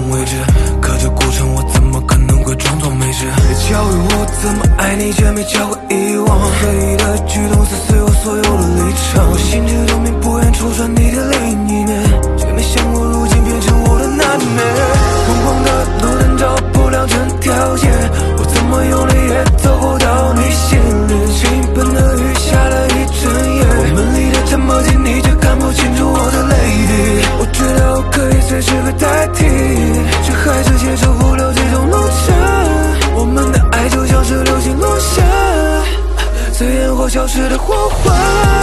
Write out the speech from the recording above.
种位置，可这过程我怎么可能会装作没事？别教育我怎么爱你，却没教过遗忘。刻意的举动撕碎我所有的立场，我心知肚明，不愿戳穿你的另一面，却没想过如今变成我的那一面。疯狂的路灯照不亮整条街，我怎么用力也走不到你心里。倾盆的雨下了一整夜，我们离得这么近，你却看不清楚我的泪滴。我知道我可以随时被代替，却还是接受不了这种落差。我们的爱就像是流星落下，随烟火消失的火花。